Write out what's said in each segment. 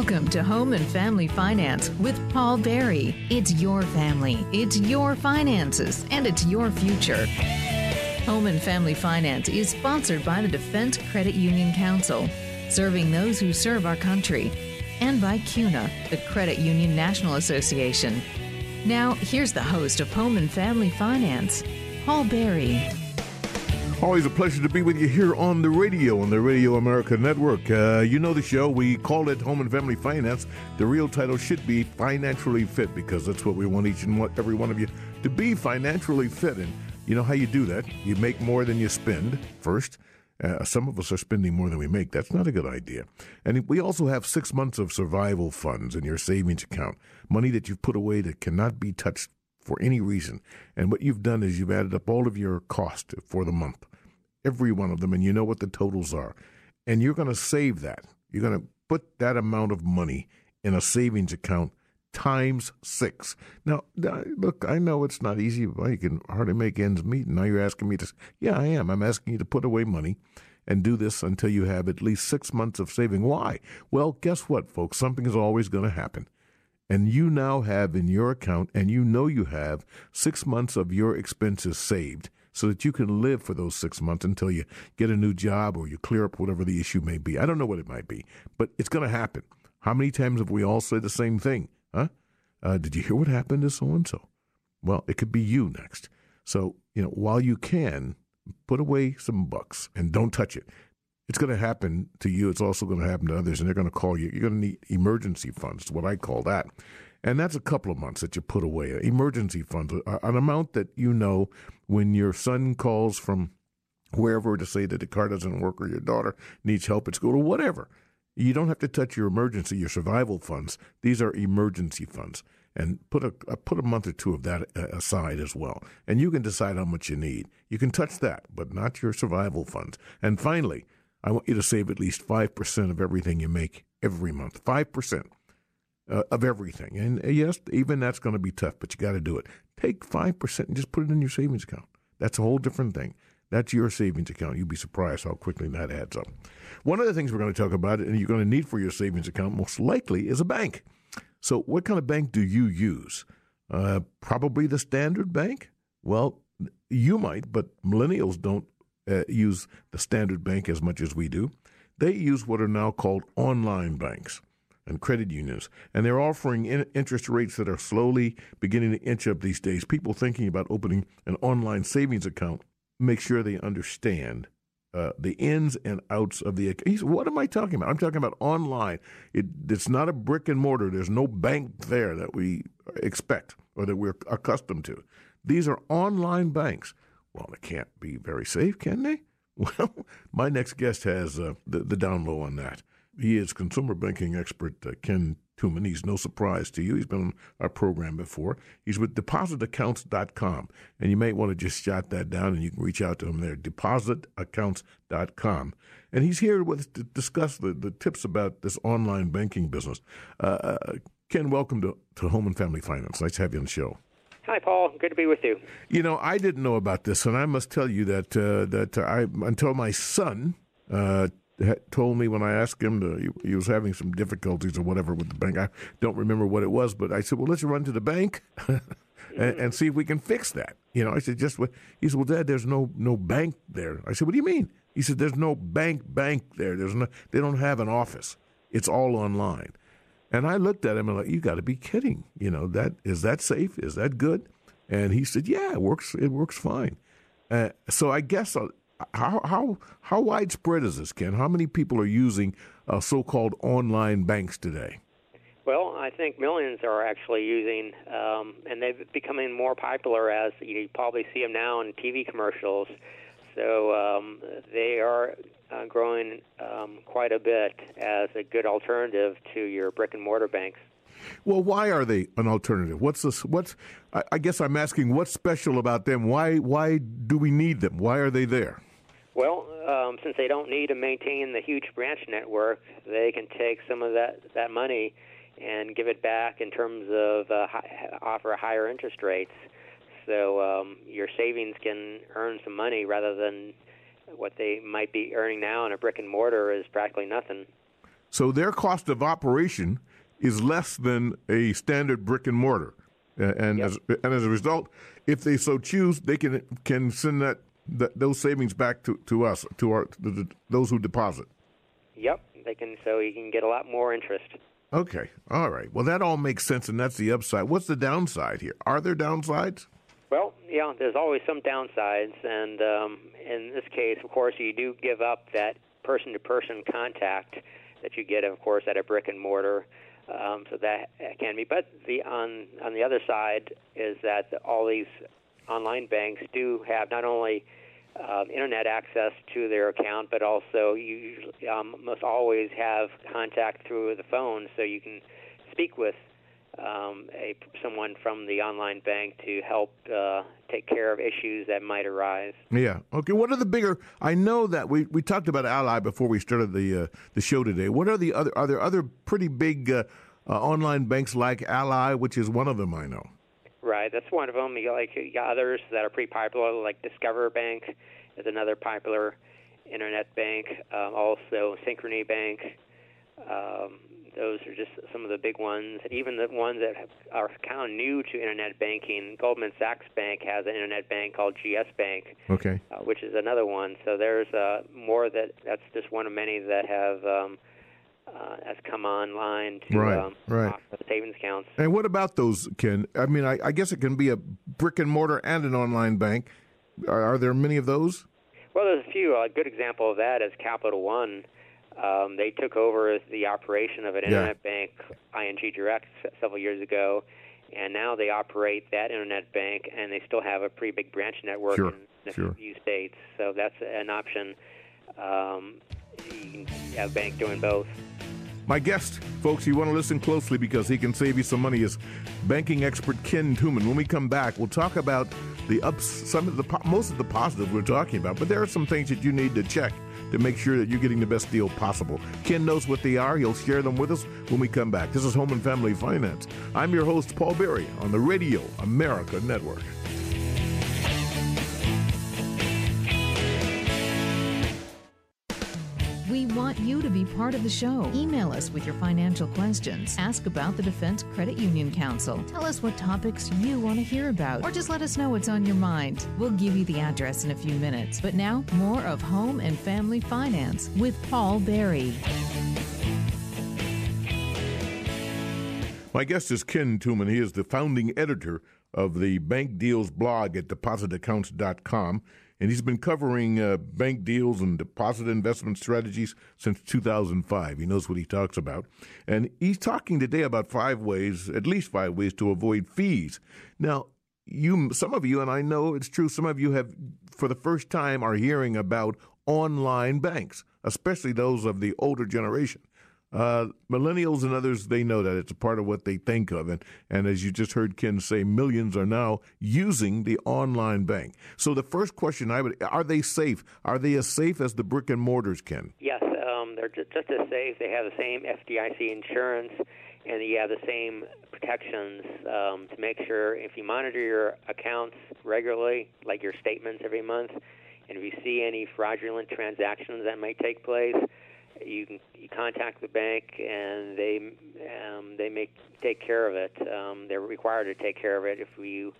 Welcome to Home and Family Finance with Paul Berry. It's your family, it's your finances, and it's your future. Home and Family Finance is sponsored by the Defense Credit Union Council, serving those who serve our country, and by CUNA, the Credit Union National Association. Now, here's the host of Home and Family Finance, Paul Berry. Always a pleasure to be with you here on the Radio America Network. You know the show. We call it Home and Family Finance. The real title should be Financially Fit, because that's what we want each and every one of you to be, financially fit. And you know how you do that? You make more than you spend first. Some of us are spending more than we make. That's not a good idea. And we also have 6 months of survival funds in your savings account, money that you've put away that cannot be touched for any reason. And what you've done is you've added up all of your cost for the month, every one of them, and you know what the totals are. And you're going to save that. You're going to put that amount of money in a savings account times 6. Now, look, I know it's not easy. You can hardly make ends meet. And now you're asking me to, yeah, I am. I'm asking you to put away money and do this until you have at least 6 months of saving. Why? Well, guess what, folks? Something is always going to happen. And you now have in your account, and you know you have 6 months of your expenses saved, so that you can live for those 6 months until you get a new job or you clear up whatever the issue may be. I don't know what it might be, but it's going to happen. How many times have we all said the same thing? Huh? Did you hear what happened to so-and-so? Well, it could be you next. So, while you can, put away some bucks and don't touch it. It's going to happen to you. It's also going to happen to others, and they're going to call you. You're going to need emergency funds, is what I call that. And that's a couple of months that you put away. Emergency funds, an amount that when your son calls from wherever to say that the car doesn't work or your daughter needs help at school or whatever. You don't have to touch your survival funds. These are emergency funds. And put a month or two of that aside as well. And you can decide how much you need. You can touch that, but not your survival funds. And finally, I want you to save at least 5% of everything you make every month. 5%. Of everything. And yes, even that's going to be tough, but you got to do it. Take 5% and just put it in your savings account. That's a whole different thing. That's your savings account. You'd be surprised how quickly that adds up. One of the things we're going to talk about, and you're going to need for your savings account most likely, is a bank. So what kind of bank do you use? Probably the Standard Bank? Well, you might, but millennials don't use the Standard Bank as much as we do. They use what are now called online banks and credit unions, and they're offering interest rates that are slowly beginning to inch up these days. People thinking about opening an online savings account make sure they understand the ins and outs of the account. What am I talking about? I'm talking about online. It's not a brick and mortar. There's no bank there that we expect or that we're accustomed to. These are online banks. Well, they can't be very safe, can they? Well, my next guest has the down low on that. He is consumer banking expert Ken Tuman. He's no surprise to you. He's been on our program before. He's with depositaccounts.com, and you may want to just jot that down, and you can reach out to him there, depositaccounts.com. And he's here with us to discuss the tips about this online banking business. Ken, welcome to Home and Family Finance. Nice to have you on the show. Hi, Paul. Good to be with you. I didn't know about this, and I must tell you that until my son told me when I asked him he was having some difficulties or whatever with the bank. I don't remember what it was, but I said, well, let's run to the bank and see if we can fix that. I said, he said, well, Dad, there's no bank there. I said, what do you mean? He said, there's no bank there. They don't have an office. It's all online. And I looked at him and you got to be kidding. Is that safe? Is that good? And he said, yeah, it works fine. So I guess how widespread is this, Ken? How many people are using so-called online banks today? Well, I think millions are actually using, and they're becoming more popular as you probably see them now in TV commercials. So they are growing quite a bit as a good alternative to your brick-and-mortar banks. Well, why are they an alternative? I guess I'm asking what's special about them? Why do we need them? Why are they there? Well, since they don't need to maintain the huge branch network, they can take some of that money and give it back in terms of offer higher interest rates. So your savings can earn some money rather than what they might be earning now in a brick and mortar is practically nothing. So their cost of operation is less than a standard brick and mortar. And as a result, if they so choose, they can send those savings back to us, to those who deposit. Yep, they can. So you can get a lot more interest. Okay, all right. Well, that all makes sense, and that's the upside. What's the downside here? Are there downsides? Well, yeah, there's always some downsides, and in this case, of course, you do give up that person-to-person contact that you get, of course, at a brick and mortar. So that can be. But on the other side is that all these online banks do have not only internet access to their account, but also you must always have contact through the phone, so you can speak with someone from the online bank to help take care of issues that might arise. Yeah. Okay. What are the bigger? I know that we talked about Ally before we started the show today. What are the other? Are there other pretty big online banks like Ally, which is one of them? I know. Right. That's one of them. You got others that are pretty popular, like Discover Bank is another popular internet bank. Also, Synchrony Bank. Those are just some of the big ones. And even the ones that are kind of new to internet banking, Goldman Sachs Bank has an internet bank called GS Bank, okay, which is another one. So there's more that's just one of many that has come online to offer savings accounts. And what about those, Ken? I mean, I guess it can be a brick and mortar and an online bank. Are there many of those? Well, there's a few. A good example of that is Capital One. They took over the operation of an internet bank, ING Direct, several years ago, and now they operate that internet bank, and they still have a pretty big branch network in a few states. So that's an option. You can have a bank doing both. My guest, folks, you want to listen closely because he can save you some money, is banking expert Ken Tooman. When we come back, we'll talk about most of the positives we're talking about, but there are some things that you need to check to make sure that you're getting the best deal possible. Ken knows what they are. He'll share them with us when we come back. This is Home and Family Finance. I'm your host, Paul Berry, on the Radio America Network. We want you to be part of the show. Email us with your financial questions. Ask about the Defense Credit Union Council. Tell us what topics you want to hear about, or just let us know what's on your mind. We'll give you the address in a few minutes. But now, more of Home and Family Finance with Paul Berry. My guest is Ken Tooman. He is the founding editor of the Bank Deals blog at depositaccounts.com. And he's been covering bank deals and deposit investment strategies since 2005. He knows what he talks about. And he's talking today about at least five ways to avoid fees. Now, some of you, and I know it's true, some of you have, for the first time, are hearing about online banks, especially those of the older generation. Millennials and others, they know that it's a part of what they think of. And as you just heard Ken say, millions are now using the online bank. So the first question are they safe? Are they as safe as the brick and mortars, Ken? Yes, they're just as safe. They have the same FDIC insurance, and you have the same protections to make sure if you monitor your accounts regularly, like your statements every month, and if you see any fraudulent transactions that might take place, you contact the bank, and they may take care of it. They're required to take care of it if you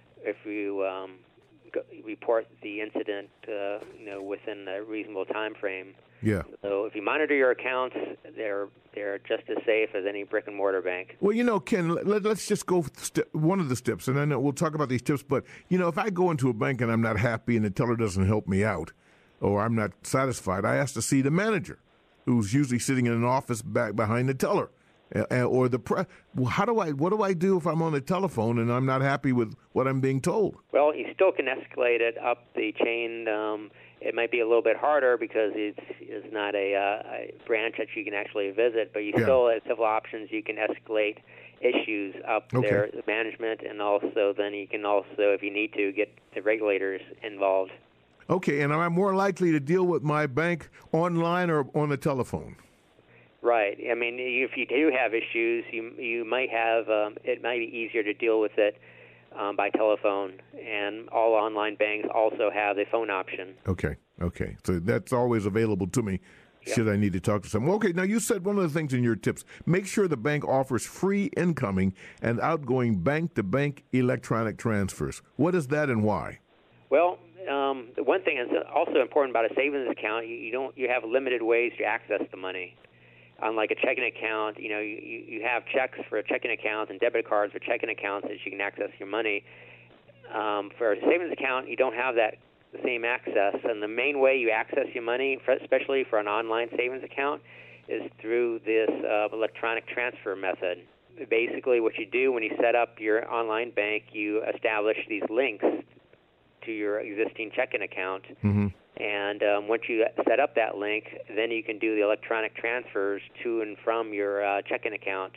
report the incident, within a reasonable time frame. Yeah. So if you monitor your accounts, they're just as safe as any brick and mortar bank. Well, Ken, let's just go one of the steps, and then we'll talk about these tips. But if I go into a bank and I'm not happy and the teller doesn't help me out, or I'm not satisfied, I ask to see the manager, who's usually sitting in an office back behind the teller, or the press. What do I do if I'm on the telephone and I'm not happy with what I'm being told? Well, you still can escalate it up the chain. It might be a little bit harder because it's not a branch that you can actually visit, but you still have several options. You can escalate issues up there, the management, and also then you can also, if you need to, get the regulators involved. Okay, and I'm more likely to deal with my bank online or on the telephone? Right. I mean, if you do have issues, you might have, it might be easier to deal with it by telephone, and all online banks also have the phone option. Okay. So that's always available to me. should I need to talk to someone. Okay, now you said one of the things in your tips, make sure the bank offers free incoming and outgoing bank-to-bank electronic transfers. What is that and why? Well, the one thing that's also important about a savings account, you have limited ways to access the money. Unlike a checking account, you have checks for checking accounts and debit cards for checking accounts that you can access your money. For a savings account, you don't have that same access, and the main way you access your money, especially for an online savings account, is through this electronic transfer method. Basically, what you do when you set up your online bank, you establish these links to your existing checking account. Mm-hmm. And once you set up that link, then you can do the electronic transfers to and from your checking account.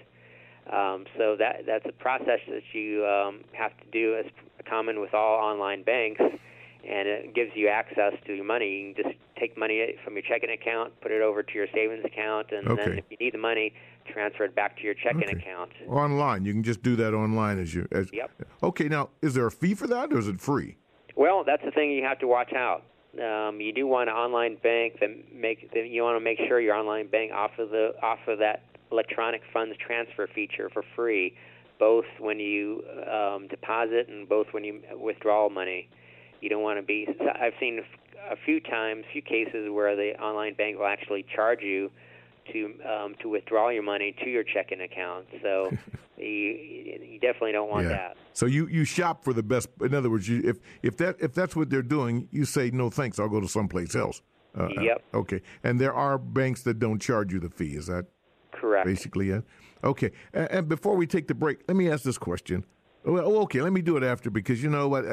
So that's a process that you have to do as common with all online banks, and it gives you access to your money. You can just take money from your checking account, put it over to your savings account, and then if you need the money, transfer it back to your checking account. Online. You can just do that online Yep. Okay, now, is there a fee for that, or is it free? Well, that's the thing you have to watch out. You do want an online bank you want to make sure your online bank offer that electronic funds transfer feature for free, both when you deposit and both when you withdraw money. You don't want to be. I've seen a few cases where the online bank will actually charge you to withdraw your money to your checking account. So you definitely don't want that. So you shop for the best. In other words, if that's what they're doing, you say no thanks. I'll go to someplace else. Yep. Okay. And there are banks that don't charge you the fee. Is that correct? Basically, yeah. Okay. And before we take the break, let me ask this question. Well, okay, let me do it after, because you know what?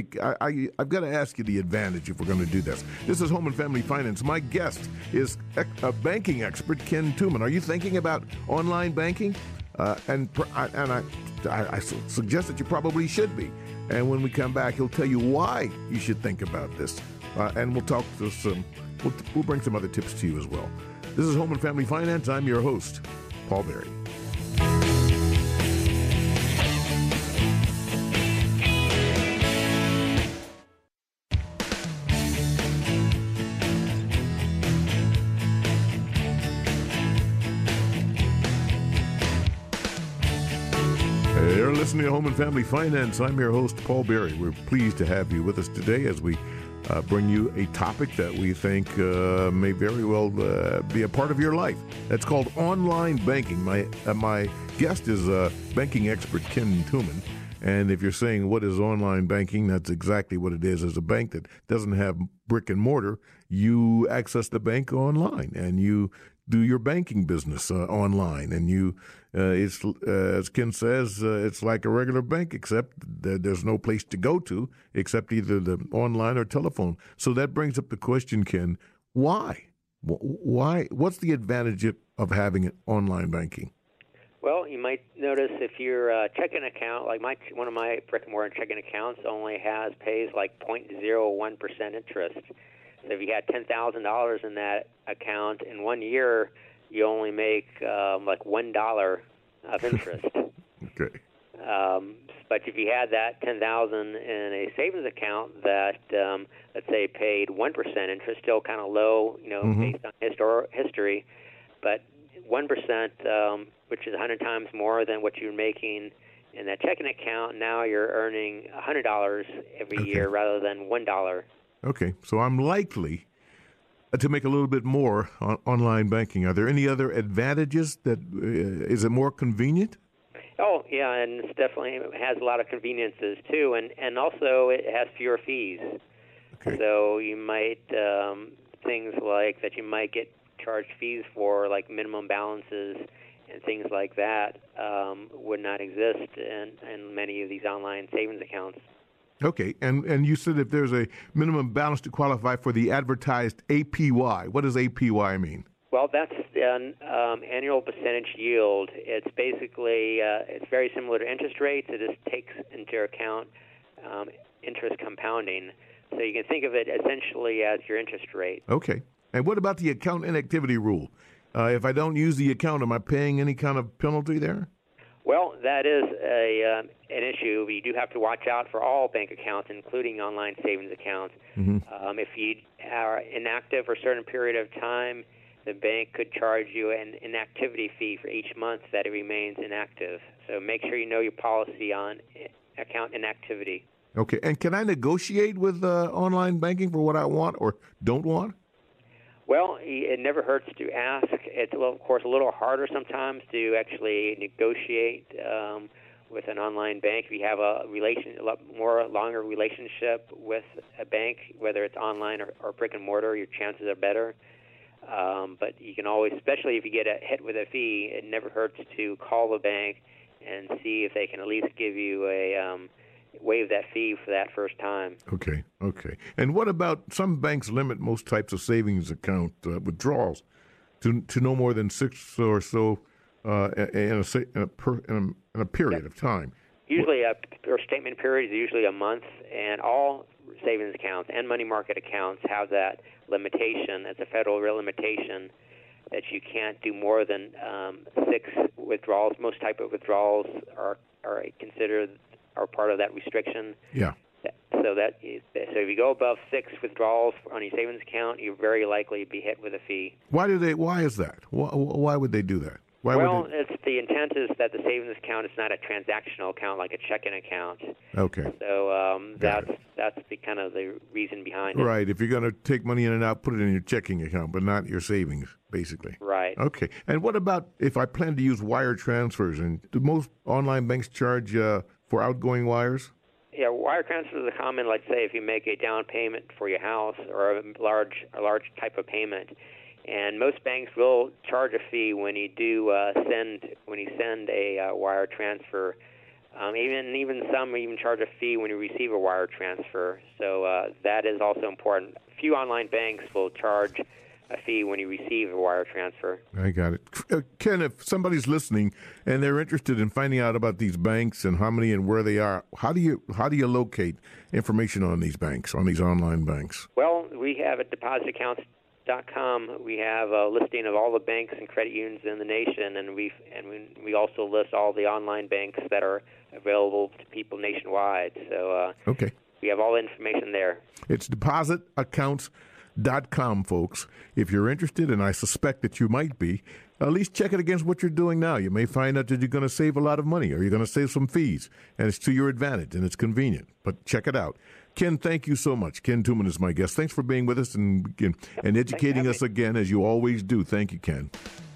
I've got to ask you the advantage if we're going to do this. This is Home and Family Finance. My guest is a banking expert, Ken Tooman. Are you thinking about online banking? And I suggest that you probably should be. And when we come back, he'll tell you why you should think about this. And we'll talk to we'll bring some other tips to you as well. This is Home and Family Finance. I'm your host, Paul Berry. You're listening to Home and Family Finance. I'm your host, Paul Berry. We're pleased to have you with us today as we bring you a topic that we think may very well be a part of your life. That's called online banking. My guest is banking expert Ken Tooman. And if you're saying, what is online banking? That's exactly what it is. As a bank that doesn't have brick and mortar, you access the bank online and you do your banking business online. And it's as Ken says, it's like a regular bank, except that there's no place to go to except either the online or telephone. So that brings up the question, Ken, why? Why? What's the advantage of having online banking? Well, you might notice if your checking account, like one of my brick and mortar checking accounts, only pays like 0.01% interest. So if you had $10,000 in that account in 1 year, you only make like $1 of interest. Okay. But if you had that $10,000 in a savings account that, let's say, paid 1% interest, still kind of low, based on history, but 1%, which is 100 times more than what you're making in that checking account, now you're earning $100 every year rather than $1. Okay, so I'm likely to make a little bit more on online banking. Are there any other advantages? Is it more convenient? Oh, yeah, and it definitely has a lot of conveniences, too, and also it has fewer fees. Okay. So you might, things like that you might get charged fees for, like minimum balances and things like that, would not exist in many of these online savings accounts. Okay, and you said if there's a minimum balance to qualify for the advertised APY. What does APY mean? Well, that's an annual percentage yield. It's basically, it's very similar to interest rates. It just takes into account interest compounding. So you can think of it essentially as your interest rate. Okay. And what about the account inactivity rule? If I don't use the account, am I paying any kind of penalty there? Well, that is an issue. You do have to watch out for all bank accounts, including online savings accounts. Mm-hmm. If you are inactive for a certain period of time, the bank could charge you an inactivity fee for each month that it remains inactive. So make sure you know your policy on account inactivity. Okay, and can I negotiate with online banking for what I want or don't want? Well, it never hurts to ask. It's, of course, a little harder sometimes to actually negotiate with an online bank. If you have a longer relationship with a bank, whether it's online or brick and mortar, your chances are better. But you can always, especially if you get hit with a fee, it never hurts to call the bank and see if they can at least give you waive that fee for that first time. Okay. And what about some banks limit most types of savings account withdrawals to no more than 6 or so in a period of time? Usually, our statement period is usually a month, and all savings accounts and money market accounts have that limitation. It's a federal limitation that you can't do more than 6 withdrawals. Most type of withdrawals are considered are part of that restriction. Yeah. So if you go above 6 withdrawals on your savings account, you're very likely to be hit with a fee. Why is that? Why would they do that? It's the intent is that the savings account is not a transactional account like a checking account. Okay. So that's the kind of the reason behind it. Right. If you're going to take money in and out, put it in your checking account, but not your savings, basically. Right. Okay. And what about if I plan to use wire transfers? And do most online banks charge for outgoing wires? Yeah, wire transfers are common. Let's say if you make a down payment for your house or a large type of payment, and most banks will charge a fee when you do send a wire transfer. Even some charge a fee when you receive a wire transfer. So that is also important. Few online banks will charge a fee when you receive a wire transfer. I got it. Ken, if somebody's listening and they're interested in finding out about these banks and how many and where they are, how do you locate information on these banks, on these online banks? Well, we have at depositaccounts.com. We have a listing of all the banks and credit unions in the nation, and we also list all the online banks that are available to people nationwide. So okay, we have all the information there. It's depositaccounts.com, folks. If you're interested, and I suspect that you might be, at least check it against what you're doing now. You may find out that you're going to save a lot of money, or you're going to save some fees, and it's to your advantage, and it's convenient. But check it out. Ken, thank you so much. Ken Tuman is my guest. Thanks for being with us and educating us again, as you always do. Thank you, Ken.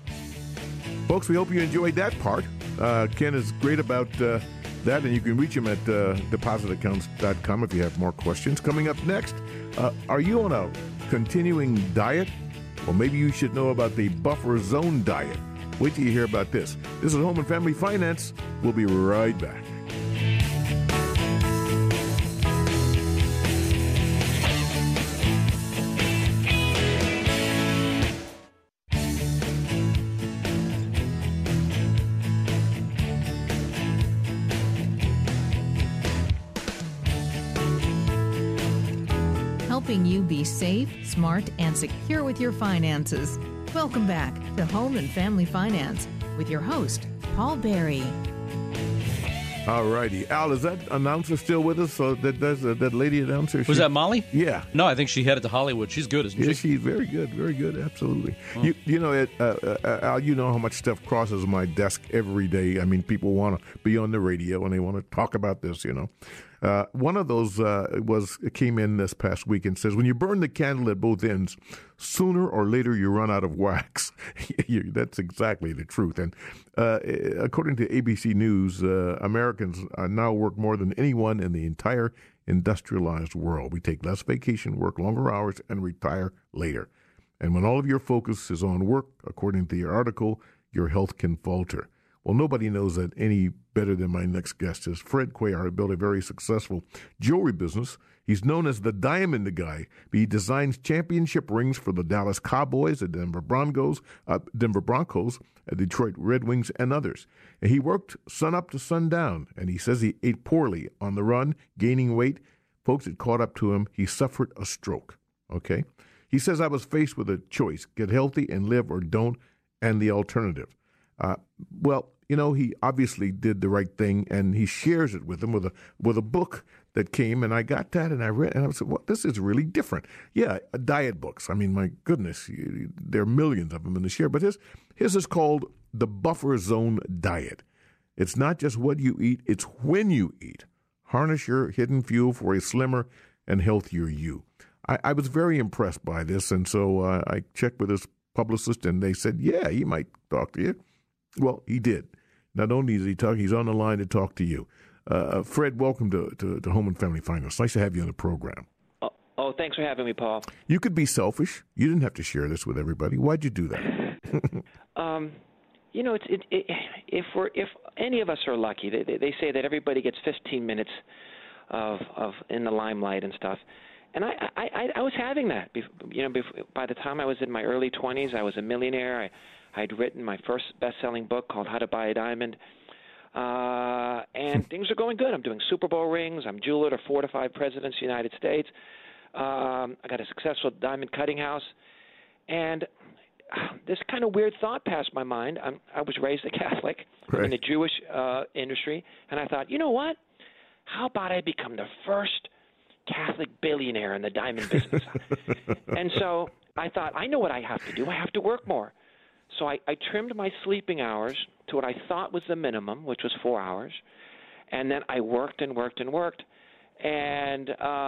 Folks, we hope you enjoyed that part. Ken is great about that, and you can reach him at depositaccounts.com if you have more questions. Coming up next, are you on a continuing diet? Well, maybe you should know about the buffer zone diet. Wait till you hear about this. This is Home and Family Finance. We'll be right back. Helping you be safe, smart, and secure with your finances. Welcome back to Home and Family Finance with your host, Paul Berry. All righty. Al, is that announcer still with us? So that lady announcer? Was that Molly? Yeah. No, I think she headed to Hollywood. She's good, isn't she? Yeah, she's very good. Very good. Absolutely. Oh. Al, you know how much stuff crosses my desk every day. I mean, people want to be on the radio and they want to talk about this, you know. One of those came in this past week and says, when you burn the candle at both ends, sooner or later you run out of wax. That's exactly the truth. And according to ABC News, Americans now work more than anyone in the entire industrialized world. We take less vacation, work longer hours, and retire later. And when all of your focus is on work, according to your article, your health can falter. Well, nobody knows that any better than my next guest is Fred Cuellar, built a very successful jewelry business. He's known as the Diamond Guy. He designs championship rings for the Dallas Cowboys, the Denver Broncos, Detroit Red Wings, and others. And he worked sun up to sundown, and he says he ate poorly on the run, gaining weight. Folks, it caught up to him. He suffered a stroke, okay? He says, I was faced with a choice, get healthy and live or don't, and the alternative. Well, he obviously did the right thing, and he shares it with them with a book that came, and I got that, and I read, and I said, well, this is really different. Yeah, diet books. I mean, my goodness, there are millions of them in the share, but his is called The Buffer Zone Diet. It's not just what you eat, it's when you eat. Harness your hidden fuel for a slimmer and healthier you. I was very impressed by this, and so I checked with his publicist, and they said, yeah, he might talk to you. Well, he did. Not only did he talk, he's on the line to talk to you. Fred, welcome to Home and Family Finance. Nice to have you on the program. Oh, thanks for having me, Paul. You could be selfish. You didn't have to share this with everybody. Why'd you do that? If any of us are lucky, they say that everybody gets 15 minutes of in the limelight and stuff. And I was having that. By the time I was in my early 20s, I was a millionaire. I'd written my first best-selling book called How to Buy a Diamond. And things are going good. I'm doing Super Bowl rings. I'm jeweler to 4 to 5 presidents of the United States. I got a successful diamond cutting house. And this kind of weird thought passed my mind. I was raised a Catholic. Right. I'm in the Jewish industry. And I thought, you know what? How about I become the first Catholic billionaire in the diamond business? And so I thought, I know what I have to do. I have to work more. So I trimmed my sleeping hours to what I thought was the minimum, which was 4 hours. And then I worked and worked and worked. And,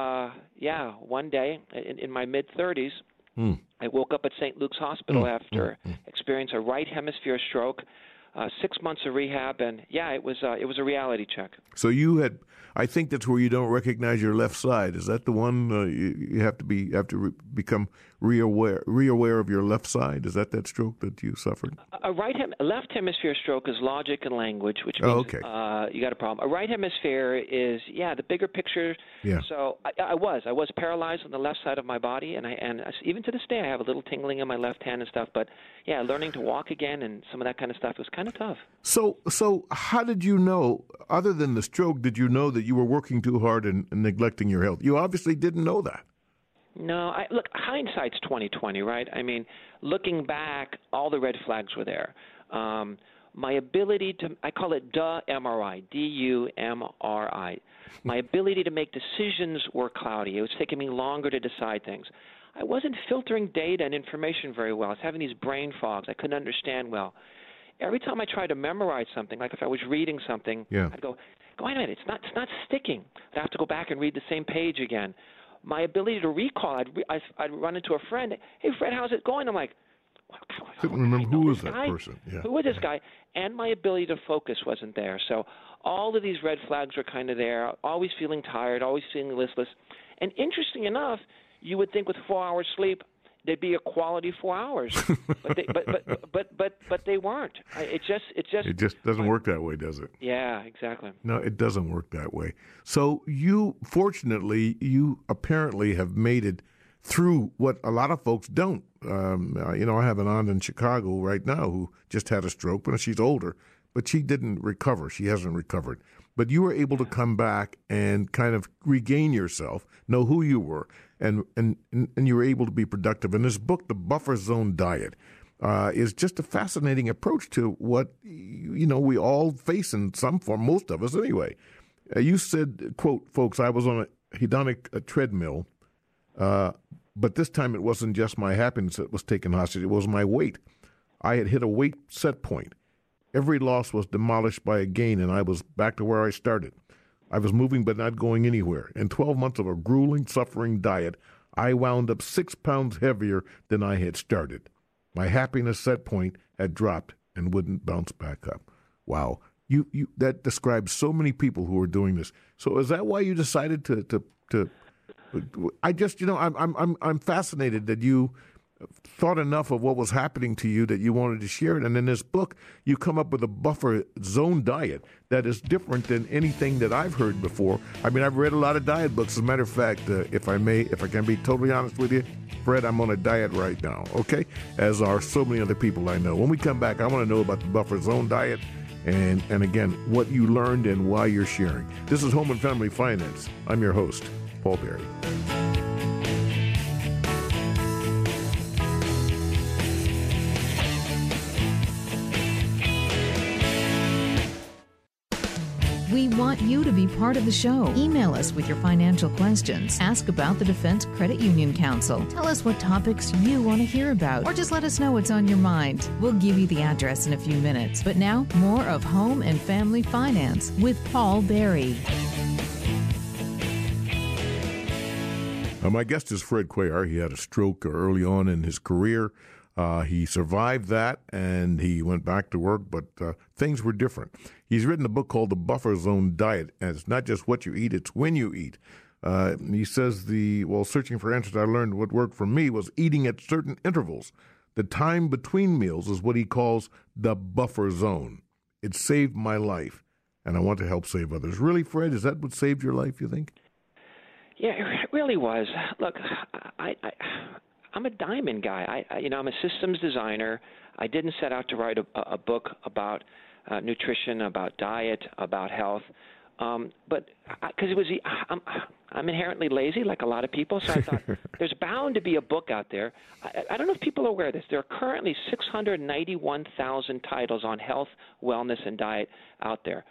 one day in my mid-30s, I woke up at St. Luke's Hospital after experiencing a right hemisphere stroke, 6 months of rehab, and, it was a reality check. So you had, I think that's where you don't recognize your left side. Is that the one you have to become reaware of your left side? Is that stroke that you suffered? A left hemisphere stroke is logic and language, which means you got a problem. A right hemisphere is the bigger picture. Yeah. So I was paralyzed on the left side of my body, and even to this day I have a little tingling in my left hand and stuff. But learning to walk again and some of that kind of stuff was kind of tough. So how did you know, other than the stroke, did you know that you were working too hard and neglecting your health? You obviously didn't know that. No, look, hindsight's 20/20, right? I mean, looking back, all the red flags were there. My ability to, I call it DUMRI, D-U-M-R-I. My ability to make decisions were cloudy. It was taking me longer to decide things. I wasn't filtering data and information very well. I was having these brain fogs. I couldn't understand well. Every time I tried to memorize something, like if I was reading something, I'd go, wait a minute, it's not sticking. I'd have to go back and read the same page again. My ability to recall, I'd run into a friend. Hey, Fred, how's it going? I'm like, I couldn't remember who was that person. Yeah. Who was this guy? And my ability to focus wasn't there. So all of these red flags were kind of there. Always feeling tired, always feeling listless. And interesting enough, you would think with 4 hours sleep, there'd be a quality 4 hours, but they weren't. It just doesn't work that way, does it? Yeah, exactly. No, it doesn't work that way. So you apparently have made it through what a lot of folks don't. I have an aunt in Chicago right now who just had a stroke, but she's older, but she didn't recover. She hasn't recovered. But you were able to come back and kind of regain yourself, know who you were, and you were able to be productive. And this book, The Buffer Zone Diet, is just a fascinating approach to what, we all face in some form, most of us anyway. You said, quote, folks, I was on a hedonic treadmill, but this time it wasn't just my happiness that was taken hostage. It was my weight. I had hit a weight set point. Every loss was demolished by a gain, and I was back to where I started. I was moving but not going anywhere. In 12 months of a grueling, suffering diet, I wound up 6 pounds heavier than I had started. My happiness set point had dropped and wouldn't bounce back up. Wow. You that describes so many people who are doing this. So is that why you decided to I just, I'm fascinated that you thought enough of what was happening to you that you wanted to share it. And in this book, you come up with a buffer zone diet that is different than anything that I've heard before. I mean, I've read a lot of diet books. As a matter of fact, if I can be totally honest with you, Fred, I'm on a diet right now, okay? As are so many other people I know. When we come back, I want to know about the buffer zone diet and again, what you learned and why you're sharing. This is Home and Family Finance. I'm your host, Paul Berry. want you to be part of the show. Email us with your financial questions. Ask about the Defense Credit Union Council. Tell us what topics you want to hear about, or just let us know what's on your mind. We'll give you the address in a few minutes. But now, more of Home and Family Finance with Paul Berry. My guest is Fred Cuellar. He had a stroke early on in his career. He survived that, and he went back to work, but things were different. He's written a book called The Buffer Zone Diet, and it's not just what you eat, it's when you eat. He says, while searching for answers, I learned what worked for me was eating at certain intervals. The time between meals is what he calls the buffer zone. It saved my life, and I want to help save others. Really, Fred, is that what saved your life, you think? Yeah, it really was. Look, I'm a diamond guy. I'm a systems designer. I didn't set out to write a book about nutrition, about diet, about health, but because I'm inherently lazy, like a lot of people. So I thought there's bound to be a book out there. I don't know if people are aware of this. There are currently 691,000 titles on health, wellness, and diet out there.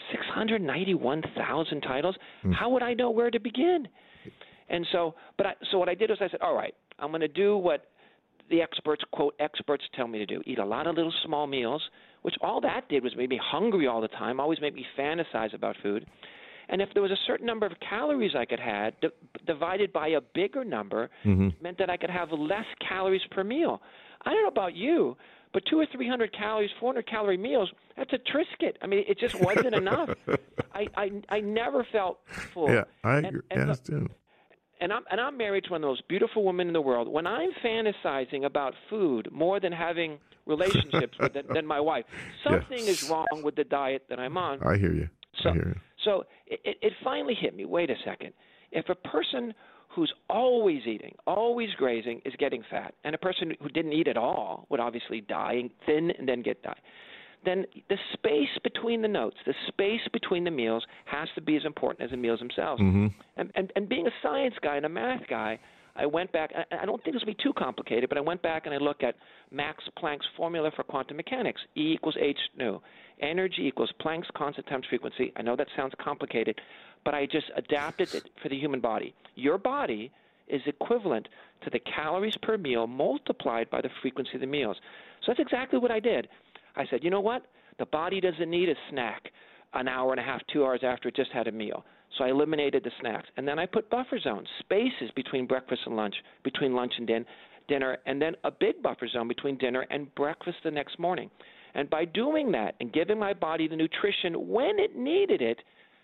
691,000 titles. How would I know where to begin? And so what I did was I said, all right, I'm going to do what the experts, quote, experts tell me to do. Eat a lot of little small meals, which all that did was make me hungry all the time, always made me fantasize about food. And if there was a certain number of calories I could have, divided by a bigger number, meant that I could have less calories per meal. I don't know about you, but 200 or 300 calories, 400-calorie meals, that's a Triscuit. I mean, it just wasn't enough. I never felt full. Yeah, I agree. And I'm married to one of the most beautiful women in the world. When I'm fantasizing about food more than having relationships than my wife, something is wrong with the diet that I'm on. I hear you. So it finally hit me. Wait a second. If a person who's always eating, always grazing, is getting fat, and a person who didn't eat at all would obviously die thin and then get die, then the space between the notes, the space between the meals has to be as important as the meals themselves. And being a science guy and a math guy, I went back. I don't think this will be too complicated, but I went back and I looked at Max Planck's formula for quantum mechanics. E equals h nu. Energy equals Planck's constant times frequency. I know that sounds complicated, but I just adapted it for the human body. Your body is equivalent to the calories per meal multiplied by the frequency of the meals. So that's exactly what I did. I said, you know what? The body doesn't need a snack an hour and a half, 2 hours after it just had a meal. So I eliminated the snacks. And then I put buffer zones, spaces between breakfast and lunch, between lunch and dinner, and then a big buffer zone between dinner and breakfast the next morning. And by doing that and giving my body the nutrition when it needed it,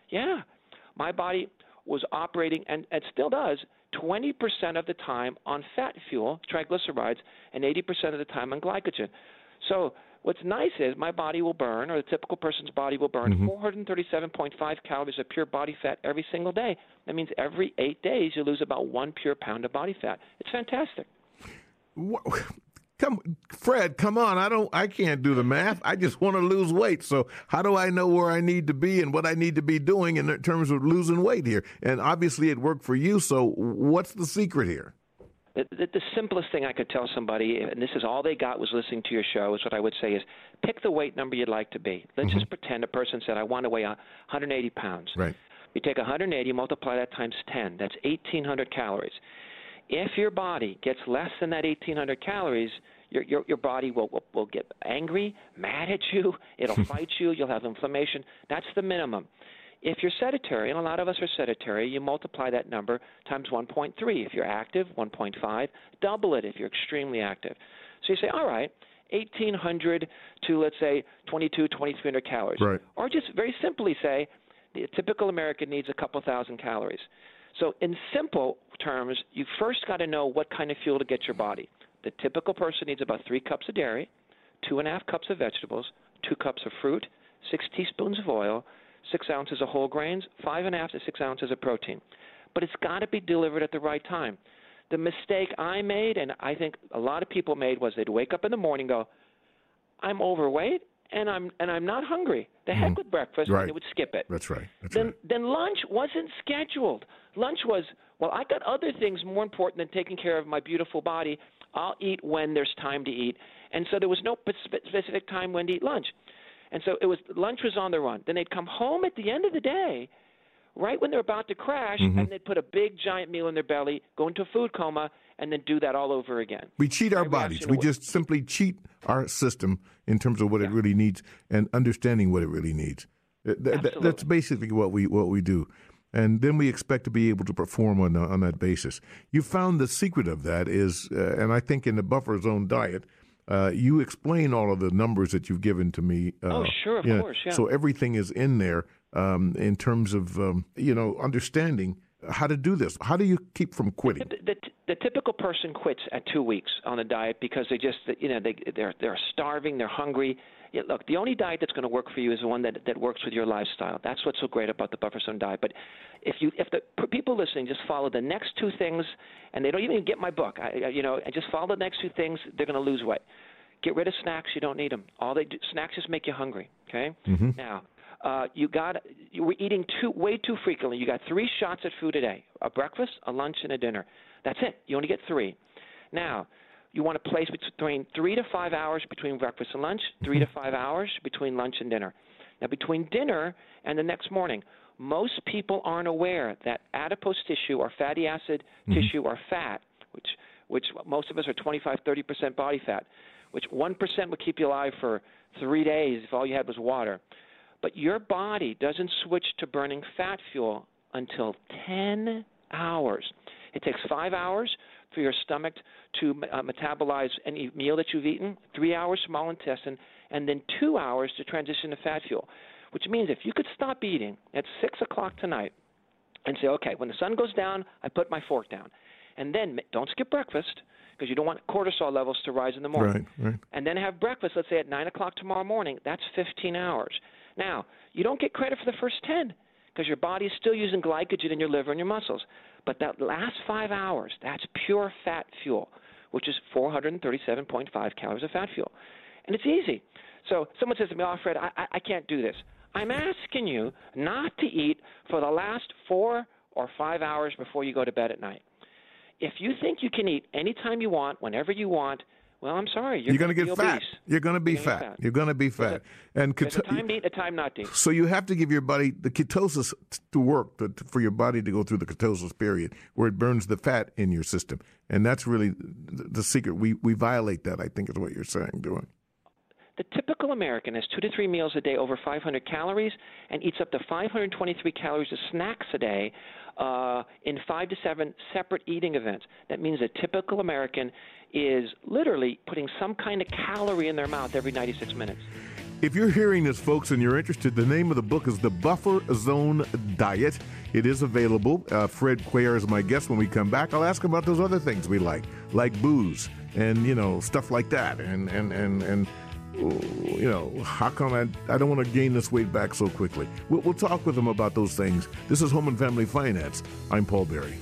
my body was operating, and still does, 20% of the time on fat fuel, triglycerides, and 80% of the time on glycogen. So what's nice is my body will burn, or the typical person's body will burn, 437.5 calories of pure body fat every single day. That means every 8 days you lose about 1 pure pound of body fat. It's fantastic. Fred, come on. I can't do the math. I just want to lose weight. So how do I know where I need to be and what I need to be doing in terms of losing weight here? And obviously it worked for you. So what's the secret here? The simplest thing I could tell somebody, and this is all they got was listening to your show, is what I would say is pick the weight number you'd like to be. Let's just pretend a person said, I want to weigh 180 pounds. Right. You take 180, multiply that times 10. That's 1,800 calories. If your body gets less than that 1,800 calories, your body will get angry, mad at you. It'll fight you. You'll have inflammation. That's the minimum. If you're sedentary, and a lot of us are sedentary, you multiply that number times 1.3. If you're active, 1.5. Double it if you're extremely active. So you say, all right, 1,800 to, let's say, 2,300 calories. Right. Or just very simply say, the typical American needs a couple thousand calories. So in simple terms, you first got to know what kind of fuel to get your body. The typical person needs about 3 cups of dairy, 2.5 cups of vegetables, 2 cups of fruit, 6 teaspoons of oil, 6 ounces of whole grains, 5.5 to 6 ounces of protein. But it's got to be delivered at the right time. The mistake I made, and I think a lot of people made, was they'd wake up in the morning and go, I'm overweight and I'm not hungry. The heck with breakfast, and they would skip it. That's right. Then lunch wasn't scheduled. Lunch was, well, I got other things more important than taking care of my beautiful body. I'll eat when there's time to eat. And so there was no specific time when to eat lunch. And so lunch was on the run. Then they'd come home at the end of the day, right when they're about to crash, and they'd put a big giant meal in their belly, go into a food coma, and then do that all over again. We cheat our bodies. We just simply cheat our system in terms of what it really needs and understanding what it really needs. That's basically what we do. And then we expect to be able to perform on that basis. You found the secret of that is, and I think in the buffer zone diet, you explain all of the numbers that you've given to me. Sure, of course, yeah. So everything is in there in terms of, understanding how to do this. How do you keep from quitting? The typical person quits at 2 weeks on the diet because they're starving, they're hungry. Yeah, look, the only diet that's going to work for you is the one that works with your lifestyle. That's what's so great about the buffer zone diet. But if the people listening just follow the next two things, and they don't even get my book, and just follow the next two things, they're going to lose weight. Get rid of snacks; you don't need them. Snacks just make you hungry. Okay. Now, you were eating way too frequently. You got 3 shots at food a day: a breakfast, a lunch, and a dinner. That's it. You only get 3. Now, you want to place between 3 to 5 hours between breakfast and lunch, 3 to 5 hours between lunch and dinner. Now, between dinner and the next morning, most people aren't aware that adipose tissue or fatty acid tissue or fat, which most of us are 25-30% body fat, which 1% would keep you alive for 3 days if all you had was water. But your body doesn't switch to burning fat fuel until 10 hours. It takes 5 hours for your stomach to metabolize any meal that you've eaten, 3 hours small intestine, and then 2 hours to transition to fat fuel, which means if you could stop eating at 6 o'clock tonight and say, okay, when the sun goes down, I put my fork down. And then don't skip breakfast because you don't want cortisol levels to rise in the morning. Right. And then have breakfast, let's say at 9 o'clock tomorrow morning. That's 15 hours. Now, you don't get credit for the first 10 because your body is still using glycogen in your liver and your muscles. But that last 5 hours, that's pure fat fuel, which is 437.5 calories of fat fuel. And it's easy. So someone says to me, oh, Fred, I can't do this. I'm asking you not to eat for the last 4 or 5 hours before you go to bed at night. If you think you can eat anytime you want, whenever you want, well, I'm sorry. You're going to get fat. You're going to be fat. You're going to be fat. And there's a time to eat, a time not to eat. So you have to give your body the ketosis to work, for your body to go through the ketosis period where it burns the fat in your system. And that's really the secret. We violate that, I think is what you're saying, doing. The typical American has 2 to 3 meals a day over 500 calories and eats up to 523 calories of snacks a day in 5 to 7 separate eating events. That means a typical American is literally putting some kind of calorie in their mouth every 96 minutes. If you're hearing this, folks, and you're interested, the name of the book is The Buffer Zone Diet. It is available. Fred Cuellar is my guest. When we come back, I'll ask him about those other things we like booze and, stuff like that. And how come I don't want to gain this weight back so quickly? We'll talk with him about those things. This is Home and Family Finance. I'm Paul Berry.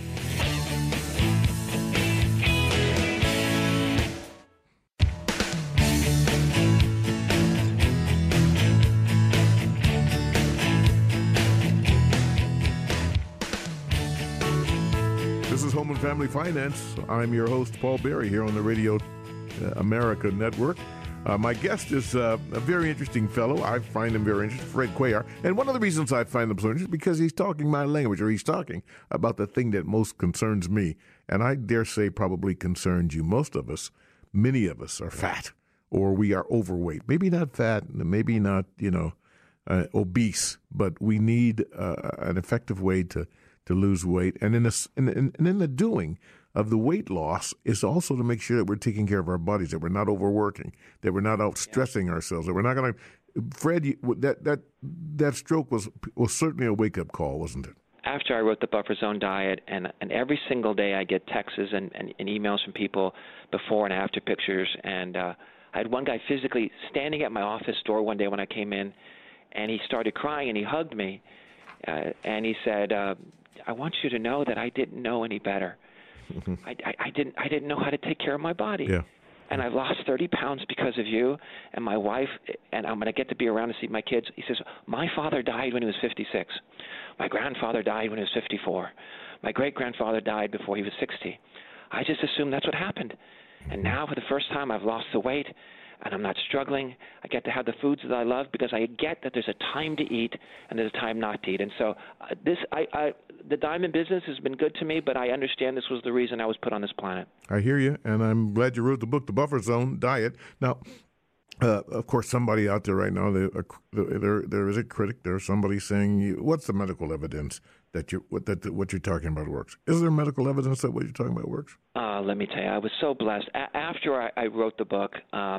This is Home and Family Finance. I'm your host, Paul Berry, here on the Radio America Network. My guest is a very interesting fellow. I find him very interesting, Fred Cuellar. And one of the reasons I find him so interesting is because he's talking my language, or he's talking about the thing that most concerns me. And I dare say probably concerns you. Most of us, many of us are fat, or we are overweight. Maybe not fat, maybe not, obese, but we need an effective way to lose weight. And in the doing of the weight loss is also to make sure that we're taking care of our bodies, that we're not overworking, that we're not out stressing ourselves, that we're not going to. Fred, that stroke was certainly a wake up call, wasn't it? After I wrote the Buffer Zone Diet, and every single day I get texts and emails from people before and after pictures, and I had one guy physically standing at my office door one day when I came in, and he started crying and he hugged me, and he said, "I want you to know that I didn't know any better." I didn't know how to take care of my body. Yeah. And I've lost 30 pounds because of you and my wife, and I'm going to get to be around to see my kids. He says, my father died when he was 56. My grandfather died when he was 54. My great-grandfather died before he was 60. I just assumed that's what happened. And now for the first time I've lost the weight. and I'm not struggling. I get to have the foods that I love because I get that there's a time to eat and there's a time not to eat. And so the diamond business has been good to me, but I understand this was the reason I was put on this planet. I hear you, and I'm glad you wrote the book, The Buffer Zone Diet. Now, of course, somebody out there right now, there is a critic. There's somebody saying, what's the medical evidence that what you're talking about works? Is there medical evidence that what you're talking about works? Let me tell you, I was so blessed. After I wrote the book,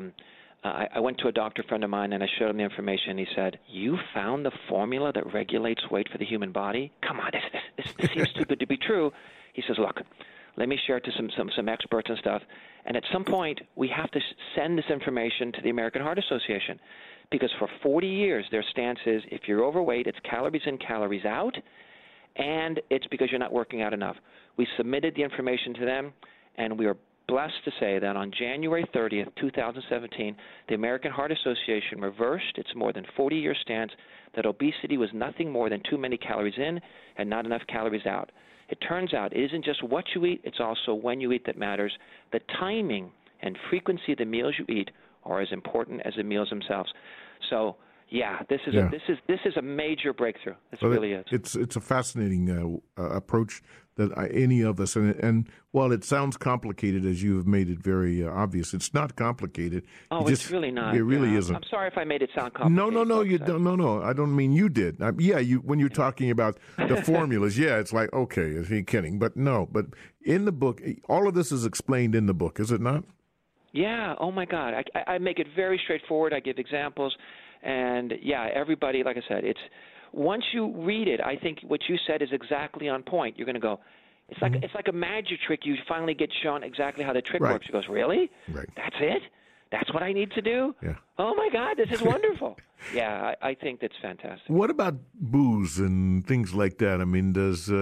I went to a doctor friend of mine, and I showed him the information, and he said, you found the formula that regulates weight for the human body? Come on, this seems too good to be true. He says, look, let me share it to some experts and stuff. And at some point, we have to send this information to the American Heart Association, because for 40 years, their stance is if you're overweight, it's calories in, calories out, and it's because you're not working out enough. We submitted the information to them, and we are blessed to say that on January 30th, 2017, the American Heart Association reversed its more than 40-year stance that obesity was nothing more than too many calories in and not enough calories out. It turns out it isn't just what you eat, it's also when you eat that matters. The timing and frequency of the meals you eat are as important as the meals themselves. So, yeah, this is a major breakthrough. This really is. It's a fascinating approach that any of us, and while it sounds complicated, as you have made it very obvious, it's not complicated. Oh, it's really not. It really isn't. I'm sorry if I made it sound complicated. No, you don't. No, I don't mean you did. When you're talking about the formulas, it's like, okay, is he kidding? But no, but in the book, all of this is explained in the book, is it not? Yeah. Oh my God, I make it very straightforward. I give examples. And, everybody, like I said, it's once you read it, I think what you said is exactly on point. You're going to go, it's like a magic trick. You finally get shown exactly how the trick works. You goes, really? Right. That's it? That's what I need to do? Yeah. Oh, my God, this is wonderful. I think that's fantastic. What about booze and things like that? I mean,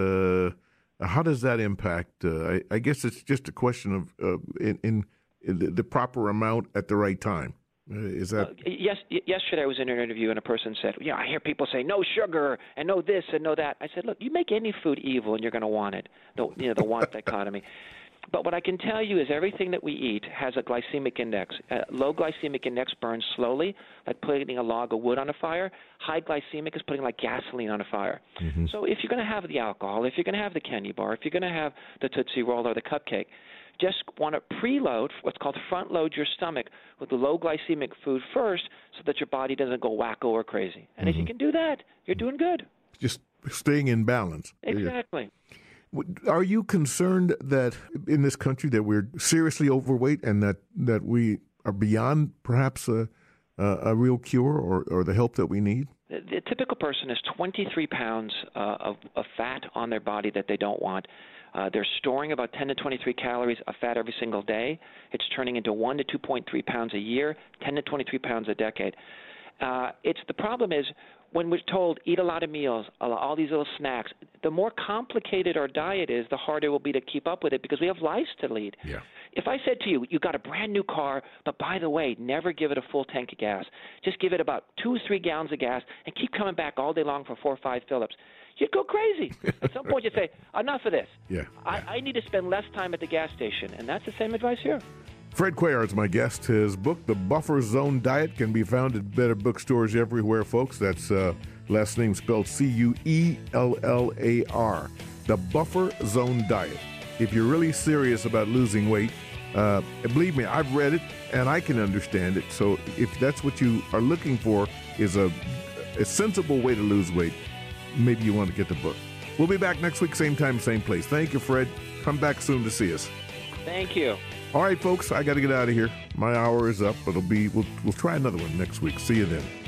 how does that impact? I guess it's just a question of in the proper amount at the right time. Is that? Yes. Yesterday I was in an interview and a person said, I hear people say no sugar and no this and no that. I said, look, you make any food evil and you're going to want it. The want dichotomy. But what I can tell you is everything that we eat has a glycemic index. Low glycemic index burns slowly, like putting a log of wood on a fire. High glycemic is putting like gasoline on a fire. Mm-hmm. So if you're going to have the alcohol, if you're going to have the candy bar, if you're going to have the Tootsie Roll or the cupcake, just want to preload, what's called front load your stomach with the low glycemic food first so that your body doesn't go wacko or crazy. And if you can do that, you're doing good. Just staying in balance. Exactly. Are you concerned that in this country that we're seriously overweight and that we are beyond perhaps a real cure or the help that we need? The typical person has 23 pounds of fat on their body that they don't want. They're storing about 10 to 23 calories of fat every single day. It's turning into 1 to 2.3 pounds a year, 10 to 23 pounds a decade. The problem is when we're told eat a lot of meals, all these little snacks, the more complicated our diet is, the harder it will be to keep up with it because we have lives to lead. Yeah. If I said to you, you got a brand new car, but by the way, never give it a full tank of gas. Just give it about 2 or 3 gallons of gas and keep coming back all day long for 4 or 5 fill-ups. You'd go crazy. At some point, you'd say, enough of this. Yeah. I need to spend less time at the gas station, and that's the same advice here. Fred Cuellar's my guest. His book, The Buffer Zone Diet, can be found at better bookstores everywhere, folks. That's last name spelled Cuellar. The Buffer Zone Diet. If you're really serious about losing weight, believe me, I've read it, and I can understand it. So if that's what you are looking for is a sensible way to lose weight, maybe you want to get the book. We'll be back next week, same time, same place. Thank you, Fred. Come back soon to see us. Thank you. All right, folks, I got to get out of here. My hour is up. We'll try another one next week. See you then.